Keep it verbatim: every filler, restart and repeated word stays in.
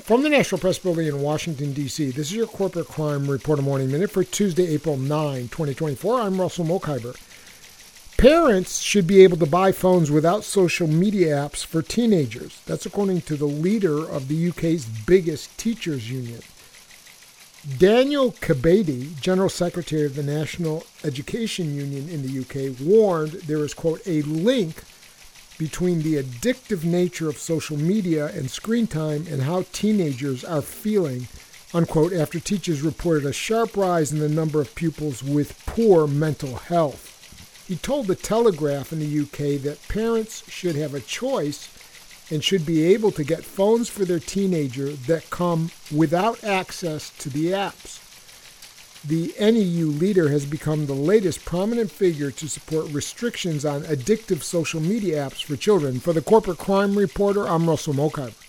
From the National Press Building in Washington, D C, this is your Corporate Crime Reporter Morning Minute for Tuesday, April ninth, twenty twenty-four. I'm Russell Mokhiber. Parents should be able to buy phones without social media apps for teenagers. That's according to the leader of the U K's biggest teachers' union. Daniel Kebede, General Secretary of the National Education Union in the U K, warned there is, quote, a link between the addictive nature of social media and screen time and how teenagers are feeling, unquote, after teachers reported a sharp rise in the number of pupils with poor mental health. He told The Telegraph in the U K that parents should have a choice and should be able to get phones for their teenager that come without access to the apps. The N E U leader has become the latest prominent figure to support restrictions on addictive social media apps for children. For the Corporate Crime Reporter, I'm Russell Mokhiber.